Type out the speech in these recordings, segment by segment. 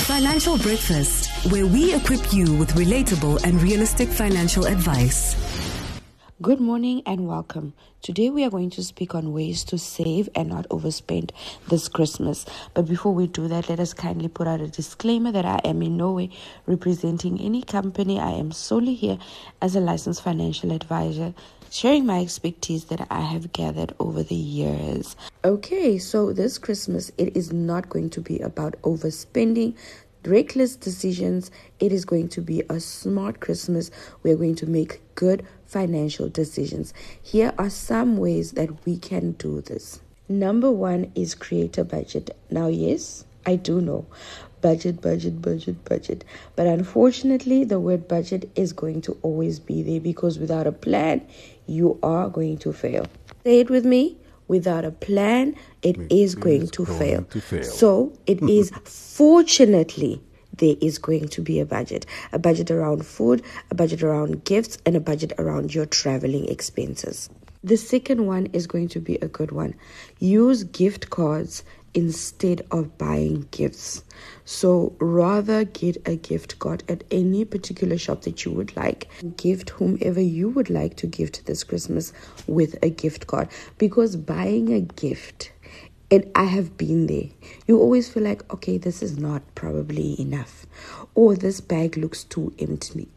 Financial Breakfast, where we equip you with relatable and realistic financial advice. Good morning and welcome. Today we are going to speak on ways to save and not overspend this Christmas. But before we do that, let us kindly put out a disclaimer that I am in no way representing any company. I am solely here as a licensed financial advisor, sharing my expertise that I have gathered over the years. Okay, so this Christmas, it is not going to be about overspending, reckless decisions. It is going to be a smart Christmas. We're going to make good financial decisions. Here are some ways that we can do this. Number one is create a budget. Now, yes, I do know. Budget. But unfortunately, the word budget is going to always be there because without a plan, you are going to fail. Say it with me. Without a plan, it is going to fail. So it is fortunately there is going to be a budget around food, a budget around gifts, and a budget around your traveling expenses. The second one is going to be a good one. Use gift cards instead of buying gifts. So rather get a gift card at any particular shop that you would like. Gift whomever you would like to gift this Christmas with a gift card. Because buying a gift, and I have been there, you always feel like, okay, this is not probably enough. Or this bag looks too empty.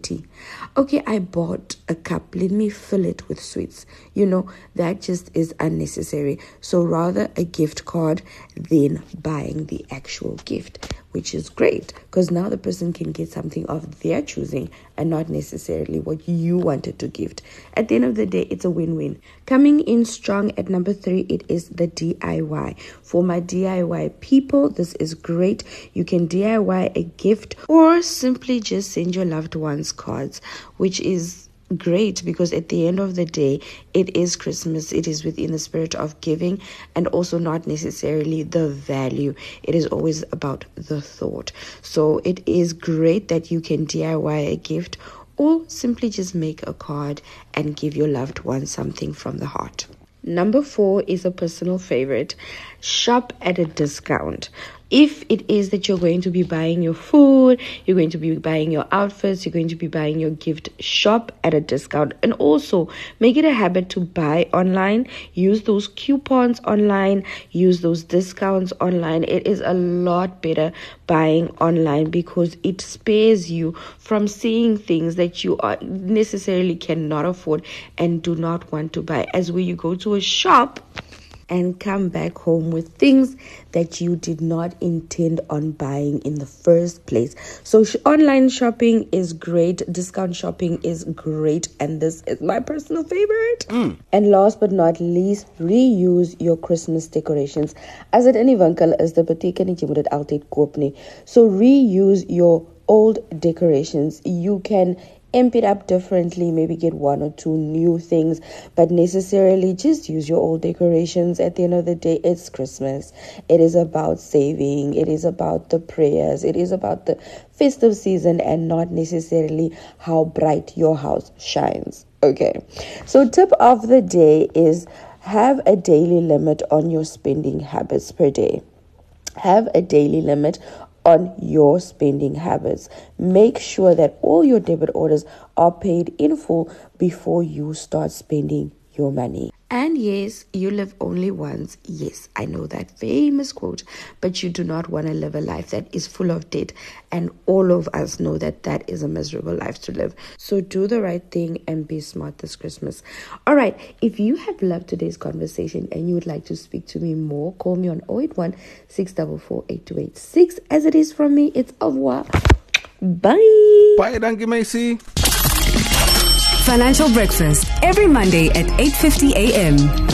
Okay, I bought a cup. Let me fill it with sweets. That just is unnecessary. So rather a gift card than buying the actual gift, which is great because now the person can get something of their choosing and not necessarily what you wanted to gift. At the end of the day, it's a win-win. Coming in strong at number 3, it is the DIY. For my DIY people, this is great. You can DIY a gift or simply just send your loved ones cards, which is great because at the end of the day, it is Christmas. It is within the spirit of giving and also not necessarily the value. It is always about the thought. So it is great that you can DIY a gift or simply just make a card and give your loved one something from the heart. Number 4 is a personal favorite. Shop at a discount. If it is that you're going to be buying your food, you're going to be buying your outfits, you're going to be buying your gift, shop at a discount. And also make it a habit to buy online. Use those coupons online. Use those discounts online. It is a lot better buying online because it spares you from seeing things that you are necessarily cannot afford and do not want to buy. As when you go to a shop and come back home with things that you did not intend on buying in the first place. So online shopping is great. Discount shopping is great. And this is my personal favorite. And last but not least, reuse your Christmas decorations. As it any winkel is, the beteken jy moet dit altyd koop nie. So reuse your old decorations. You can amp it up differently, maybe get 1 or 2 new things, but necessarily just use your old decorations. At the end of the day, it's Christmas. It is about saving. It is about the prayers. It is about the festive season and not necessarily how bright your house shines. Okay, so tip of the day is have a daily limit on your spending habits per day. Have a daily limit on your spending habits. Make sure that all your debit orders are paid in full before you start spending your money. And yes, you live only once. Yes, I know that famous quote, but you do not want to live a life that is full of debt. And all of us know that that is a miserable life to live. So do the right thing and be smart this Christmas. All right, if you have loved today's conversation and you would like to speak to me more, call me on 081 644 8286. As it is from me, it's au revoir. Bye. Bye, dankie Macy. Financial Breakfast every Monday at 8:50 a.m.